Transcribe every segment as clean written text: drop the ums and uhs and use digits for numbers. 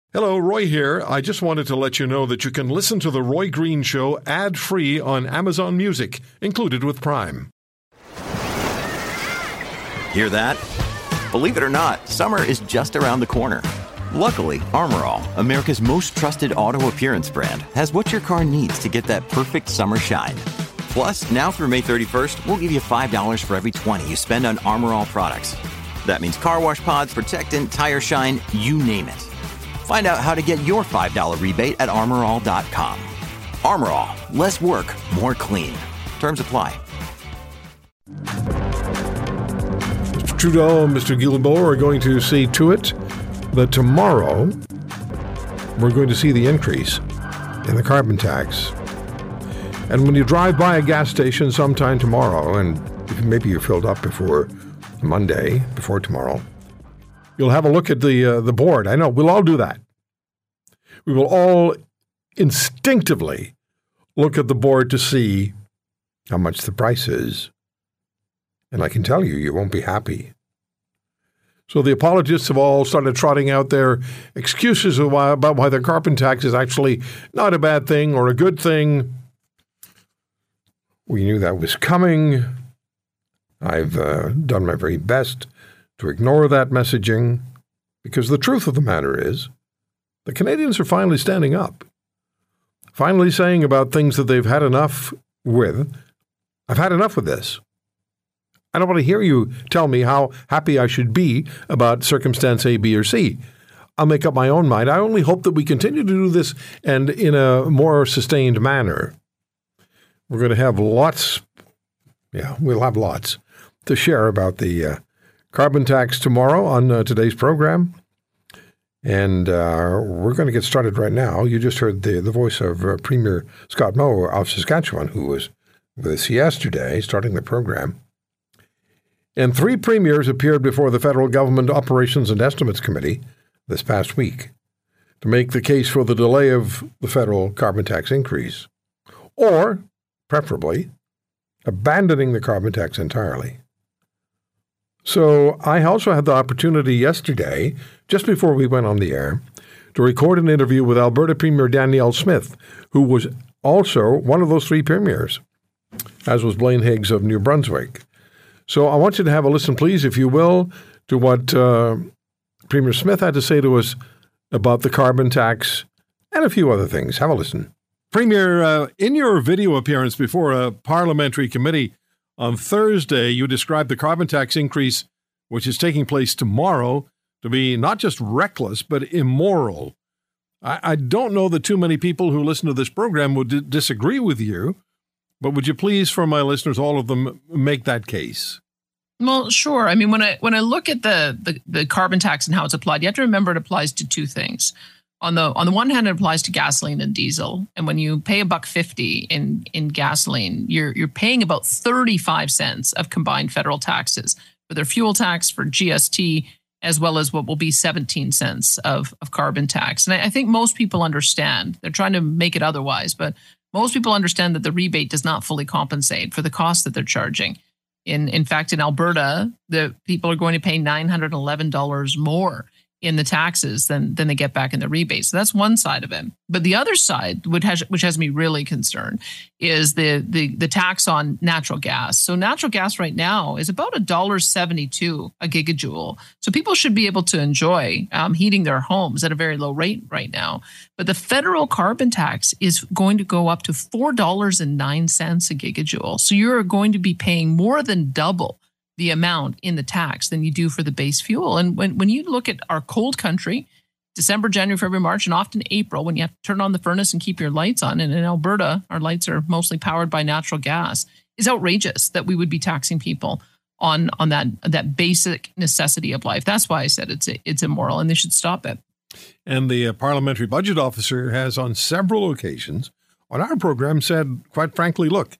Hello, Roy here. I just wanted to let you know that you can listen to The Roy Green Show ad-free on Amazon Music, included with Prime. Hear that? Believe it or not, summer is just around the corner. Luckily, Armor All, America's most trusted auto appearance brand, has what your car needs to get that perfect summer shine. Plus, now through May 31st, we'll give you $5 for every $20 you spend on Armor All products. That means car wash pods, protectant, tire shine, you name it. Find out how to get your $5 rebate at armorall.com. Armor All, less work, more clean. Terms apply. Mr. Trudeau and Mr. Guilbeault are going to see to it that tomorrow we're going to see the increase in the carbon tax. And when you drive by a gas station sometime tomorrow, and maybe you're filled up before Monday, before tomorrow, you'll have a look at the board. I know, we'll all do that. We will all instinctively look at the board to see how much the price is. And I can tell you, you won't be happy. So the apologists have all started trotting out their excuses about why the carbon tax is actually not a bad thing or a good thing. We knew that was coming. I've done my very best to ignore that messaging, because the truth of the matter is the Canadians are finally standing up, finally saying about things that they've had enough with. I've had enough with this. I don't want to hear you tell me how happy I should be about circumstance A, B, or C. I'll make up my own mind. I only hope that we continue to do this and in a more sustained manner. We're going to have lots, we'll have lots to share about the carbon tax tomorrow on today's program. And we're going to get started right now. You just heard the voice of Premier Scott Moe of Saskatchewan, who was with us yesterday, starting the program. And 3 premiers appeared before the Federal Government Operations and Estimates Committee this past week to make the case for the delay of the federal carbon tax increase, or, preferably, abandoning the carbon tax entirely. So I also had the opportunity yesterday, just before we went on the air, to record an interview with Alberta Premier Danielle Smith, who was also one of those 3 premiers, as was Blaine Higgs of New Brunswick. So I want you to have a listen, please, if you will, to what Premier Smith had to say to us about the carbon tax and a few other things. Have a listen. Premier, in your video appearance before a parliamentary committee on Thursday, you described the carbon tax increase, which is taking place tomorrow, to be not just reckless, but immoral. I don't know that too many people who listen to this program would disagree with you, but would you please, for my listeners, all of them, make that case? Well, sure. I mean, when I look at the carbon tax and how it's applied, you have to remember it applies to 2 things. On the one hand, it applies to gasoline and diesel. And when you pay $1.50 in gasoline, you're paying about 35 cents of combined federal taxes for their fuel tax, for GST, as well as what will be 17 cents of carbon tax. And I think most people understand. They're trying to make it otherwise, but most people understand that the rebate does not fully compensate for the cost that they're charging. In fact, in Alberta, the people are going to pay $911 more in the taxes than they get back in the rebate. So that's one side of it. But the other side, which has me really concerned, is the tax on natural gas. So natural gas right now is about $1.72 a gigajoule. So people should be able to enjoy heating their homes at a very low rate right now. But the federal carbon tax is going to go up to $4.09 a gigajoule. So you're going to be paying more than double the amount in the tax than you do for the base fuel. And when you look at our cold country, December, January, February, March, and often April, when you have to turn on the furnace and keep your lights on, and in Alberta, our lights are mostly powered by natural gas, is outrageous that we would be taxing people on that basic necessity of life. That's why I said it's immoral, and they should stop it. And the parliamentary budget officer has on several occasions on our program said, quite frankly, look,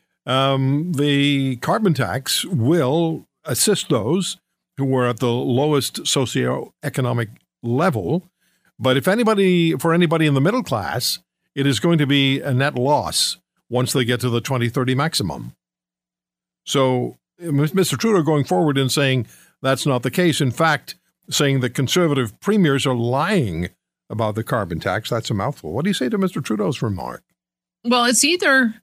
the carbon tax will assist those who are at the lowest socioeconomic level. But for anybody in the middle class, it is going to be a net loss once they get to the 2030 maximum. So Mr. Trudeau going forward and saying that's not the case. In fact, saying that Conservative premiers are lying about the carbon tax. That's a mouthful. What do you say to Mr. Trudeau's remark? Well, it's either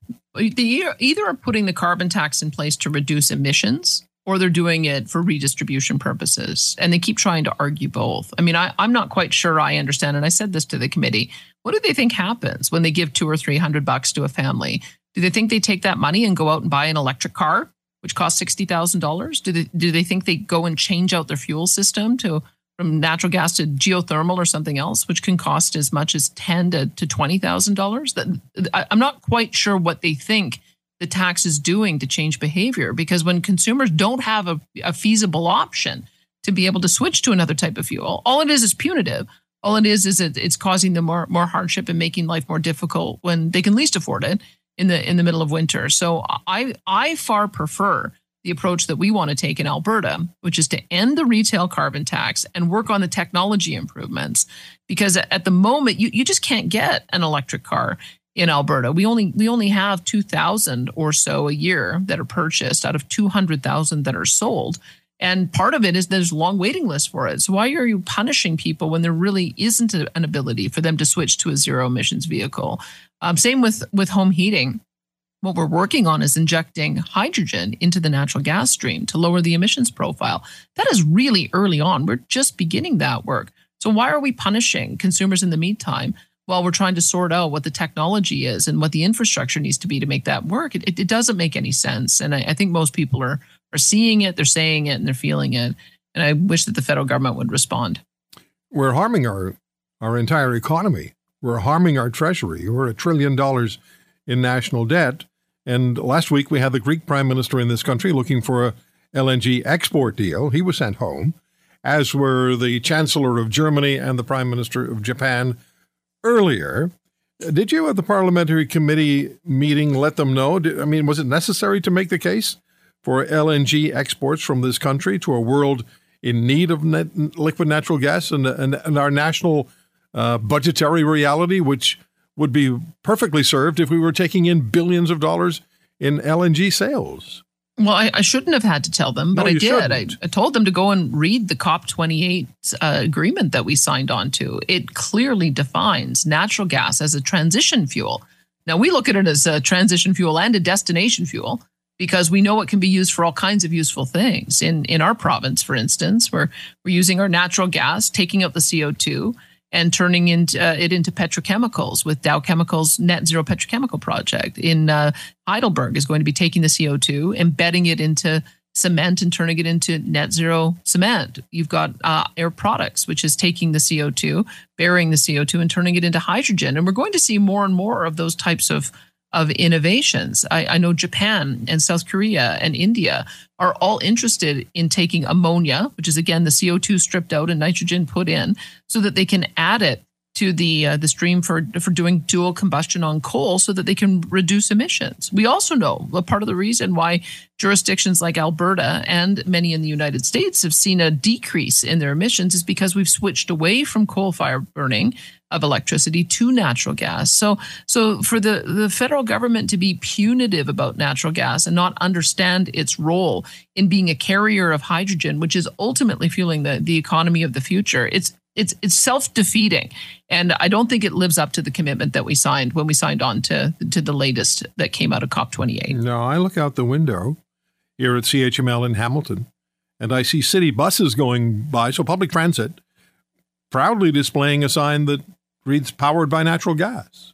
are putting the carbon tax in place to reduce emissions, or they're doing it for redistribution purposes. And they keep trying to argue both. I mean, I'm not quite sure I understand. And I said this to the committee. What do they think happens when they give $200 or $300 to a family? Do they think they take that money and go out and buy an electric car, which costs $60,000? Do they think they go and change out their fuel system from natural gas to geothermal or something else, which can cost as much as $10,000 to $20,000? I'm not quite sure what they think the tax is doing to change behavior, because when consumers don't have a feasible option to be able to switch to another type of fuel, all it is punitive. All it is it's causing them more hardship and making life more difficult when they can least afford it in the middle of winter. So I far prefer the approach that we want to take in Alberta, which is to end the retail carbon tax and work on the technology improvements, because at the moment you just can't get an electric car in Alberta. We only have 2,000 or so a year that are purchased out of 200,000 that are sold. And part of it is there's long waiting lists for it. So why are you punishing people when there really isn't an ability for them to switch to a zero emissions vehicle? Same with home heating. What we're working on is injecting hydrogen into the natural gas stream to lower the emissions profile. That is really early on. We're just beginning that work. So why are we punishing consumers in the meantime while we're trying to sort out what the technology is and what the infrastructure needs to be to make that work? It doesn't make any sense. And I think most people are seeing it, they're saying it, and they're feeling it. And I wish that the federal government would respond. We're harming our entire economy. We're harming our treasury. We're $1 trillion in national debt. And last week we had the Greek prime minister in this country looking for a LNG export deal. He was sent home, as were the chancellor of Germany and the prime minister of Japan earlier. Did you at the parliamentary committee meeting let them know? Was it necessary to make the case for LNG exports from this country to a world in need of liquid natural gas and our national budgetary reality, which would be perfectly served if we were taking in billions of dollars in LNG sales? Well, I shouldn't have had to tell them, but I did. I told them to go and read the COP28 agreement that we signed on to. It clearly defines natural gas as a transition fuel. Now, we look at it as a transition fuel and a destination fuel because we know it can be used for all kinds of useful things. In our province, for instance, we're using our natural gas, taking out the CO2, and turning it into petrochemicals with Dow Chemicals' net zero petrochemical project. In Heidelberg is going to be taking the CO2, embedding it into cement and turning it into net zero cement. You've got Air Products, which is taking the CO2, burying the CO2 and turning it into hydrogen. And we're going to see more and more of those types of innovations. I know Japan and South Korea and India are all interested in taking ammonia, which is, again, the CO2 stripped out and nitrogen put in, so that they can add it to the stream for doing dual combustion on coal so that they can reduce emissions. We also know a part of the reason why jurisdictions like Alberta and many in the United States have seen a decrease in their emissions is because we've switched away from coal-fired burning of electricity to natural gas. So for the federal government to be punitive about natural gas and not understand its role in being a carrier of hydrogen, which is ultimately fueling the economy of the future, it's self-defeating. And I don't think it lives up to the commitment that we signed when we signed on to the latest that came out of COP28. No, I look out the window here at CHML in Hamilton, and I see city buses going by, so public transit, proudly displaying a sign that reads "powered by natural gas."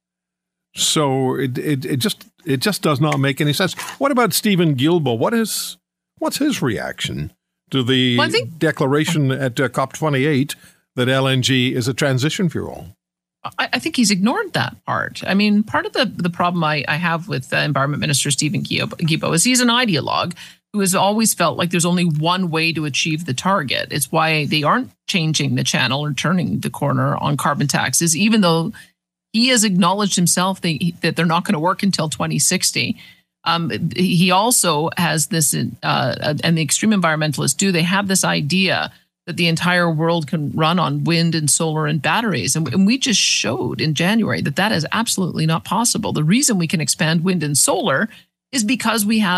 So it just does not make any sense. What about Stephen Guilbeault? What's his reaction to the declaration at COP28 that LNG is a transition fuel? I think he's ignored that part. I mean, part of the problem I have with Environment Minister Stephen Guilbeault is he's an ideologue who has always felt like there's only one way to achieve the target. It's why they aren't changing the channel or turning the corner on carbon taxes, even though he has acknowledged himself that they're not going to work until 2060. He also has this, and the extreme environmentalists do, they have this idea that the entire world can run on wind and solar and batteries. And we just showed in January that is absolutely not possible. The reason we can expand wind and solar is because we have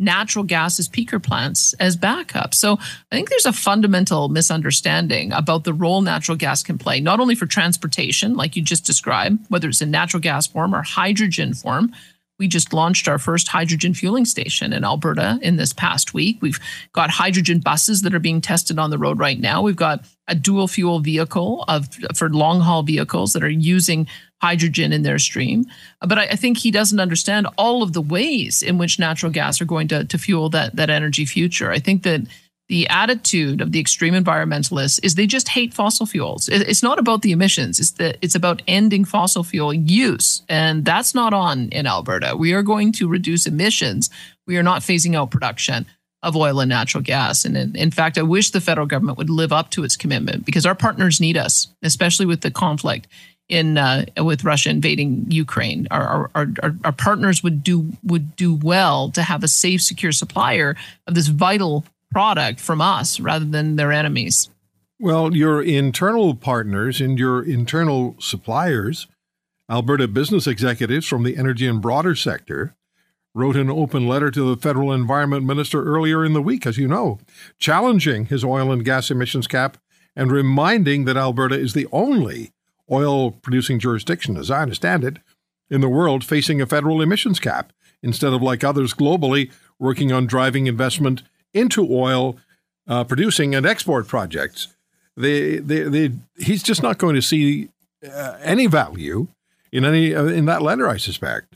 natural gas as peaker plants as backup. So I think there's a fundamental misunderstanding about the role natural gas can play, not only for transportation, like you just described, whether it's in natural gas form or hydrogen form. We just launched our first hydrogen fueling station in Alberta in this past week. We've got hydrogen buses that are being tested on the road right now. We've got a dual fuel vehicle for long haul vehicles that are using hydrogen in their stream. But I think he doesn't understand all of the ways in which natural gas are going to fuel that energy future. I think that the attitude of the extreme environmentalists is they just hate fossil fuels. It's not about the emissions. It's about ending fossil fuel use. And that's not on in Alberta. We are going to reduce emissions. We are not phasing out production of oil and natural gas. And in fact, I wish the federal government would live up to its commitment, because our partners need us, especially with the conflict with Russia invading Ukraine. Our partners would do well to have a safe, secure supplier of this vital product from us rather than their enemies. Well, your internal partners and your internal suppliers, Alberta business executives from the energy and broader sector, wrote an open letter to the federal environment minister earlier in the week, as you know, challenging his oil and gas emissions cap and reminding that Alberta is the only oil-producing jurisdiction, as I understand it, in the world facing a federal emissions cap, instead of, like others globally, working on driving investment into oil producing and export projects. He's just not going to see any value in that letter, I suspect.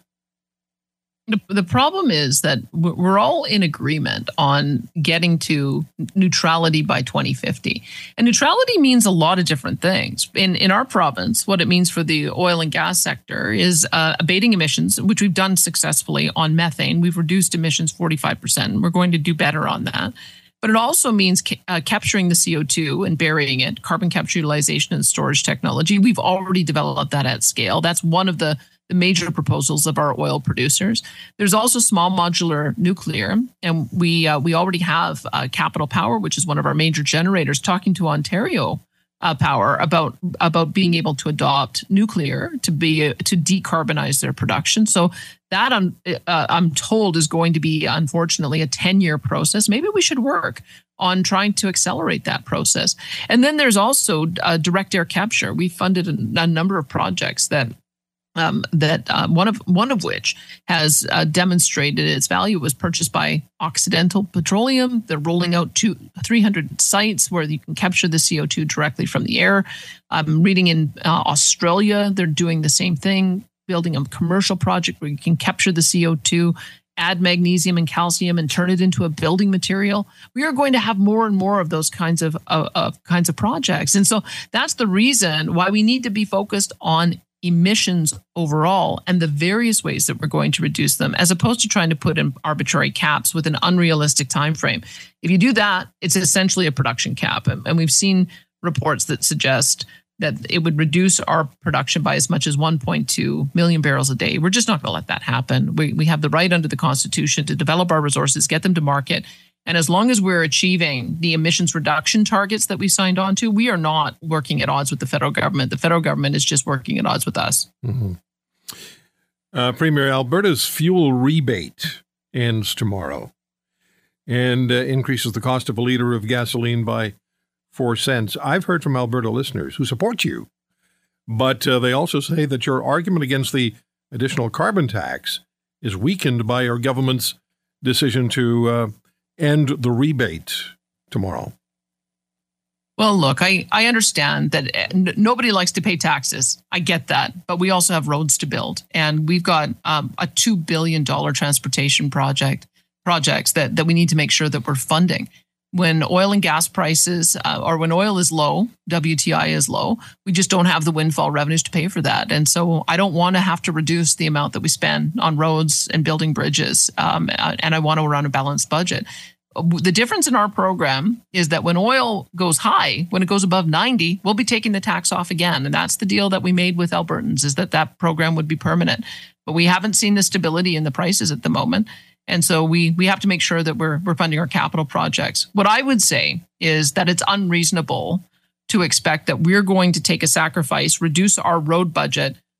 The problem is that we're all in agreement on getting to neutrality by 2050. And neutrality means a lot of different things. In our province, what it means for the oil and gas sector is abating emissions, which we've done successfully on methane. We've reduced emissions 45%. And we're going to do better on that. But it also means capturing the CO2 and burying it, carbon capture, utilization, and storage technology. We've already developed that at scale. That's one of the major proposals of our oil producers. There's also small modular nuclear, and we already have Capital Power, which is one of our major generators, talking to Ontario Power about being able to adopt nuclear to decarbonize their production. So that I'm told is going to be, unfortunately, a 10-year process. Maybe we should work on trying to accelerate that process. And then there's also direct air capture. We funded a number of projects that one of which has demonstrated its value. Was purchased by Occidental Petroleum. They're rolling out 300 sites where you can capture the CO2 directly from the air. I'm reading in Australia, they're doing the same thing, building a commercial project where you can capture the CO2, add magnesium and calcium, and turn it into a building material. We are going to have more and more of those kinds of projects. And so that's the reason why we need to be focused on emissions overall and the various ways that we're going to reduce them, as opposed to trying to put in arbitrary caps with an unrealistic time frame. If you do that, it's essentially a production cap. And we've seen reports that suggest that it would reduce our production by as much as 1.2 million barrels a day. We're just not going to let that happen. We have the right under the Constitution to develop our resources, get them to market. And as long as we're achieving the emissions reduction targets that we signed on to, we are not working at odds with the federal government. The federal government is just working at odds with us. Mm-hmm. Premier, Alberta's fuel rebate ends tomorrow and increases the cost of a liter of gasoline by 4 cents. I've heard from Alberta listeners who support you, but they also say that your argument against the additional carbon tax is weakened by your government's decision to end the rebate tomorrow. Well, look, I understand that nobody likes to pay taxes. I get that. But we also have roads to build. And we've got a $2 billion transportation projects that we need to make sure that we're funding. When oil and gas prices, or when oil is low, WTI is low, we just don't have the windfall revenues to pay for that. And so I don't want to have to reduce the amount that we spend on roads and building bridges. And I want to run a balanced budget. The difference in our program is that when oil goes high, when it goes above 90, we'll be taking the tax off again. And that's the deal that we made with Albertans, is that program would be permanent. But we haven't seen the stability in the prices at the moment. And so we have to make sure that we're funding our capital projects. What I would say is that it's unreasonable to expect that we're going to take a sacrifice, reduce our road budget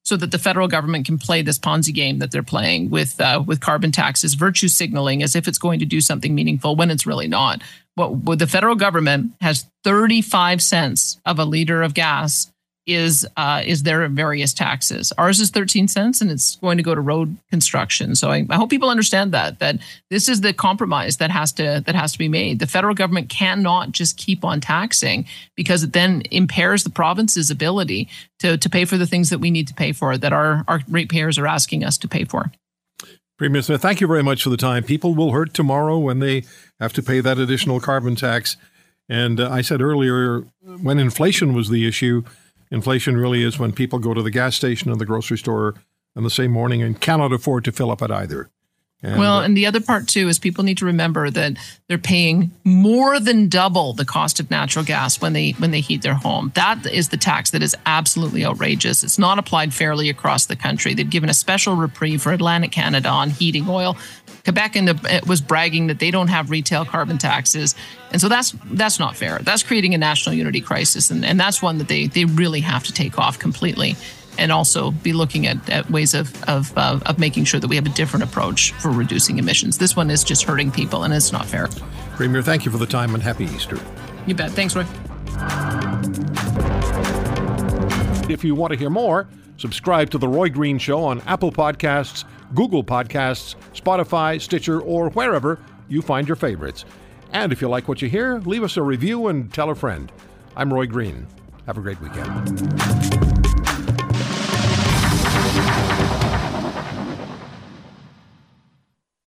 so that the federal government can play this Ponzi game that they're playing with carbon taxes, virtue signaling as if it's going to do something meaningful when it's really not. What the federal government has 35 cents of a liter of gas is their various taxes. Ours is 13 cents, and it's going to go to road construction. So I hope people understand that this is the compromise that has to be made. The federal government cannot just keep on taxing, because it then impairs the province's ability to pay for the things that we need to pay for, that our ratepayers are asking us to pay for. Premier Smith, thank you very much for the time. People will hurt tomorrow when they have to pay that additional carbon tax. And I said earlier, when inflation was the issue, inflation really is when people go to the gas station or the grocery store on the same morning and cannot afford to fill up at either. And the other part, too, is people need to remember that they're paying more than double the cost of natural gas when they heat their home. That is the tax that is absolutely outrageous. It's not applied fairly across the country. They've given a special reprieve for Atlantic Canada on heating oil. Quebec was bragging that they don't have retail carbon taxes. And so that's not fair. That's creating a national unity crisis. And that's one that they really have to take off completely, and also be looking at ways of making sure that we have a different approach for reducing emissions. This one is just hurting people, and it's not fair. Premier, thank you for the time, and happy Easter. You bet. Thanks, Roy. If you want to hear more, subscribe to The Roy Green Show on Apple Podcasts, Google Podcasts, Spotify, Stitcher, or wherever you find your favorites. And if you like what you hear, leave us a review and tell a friend. I'm Roy Green. Have a great weekend.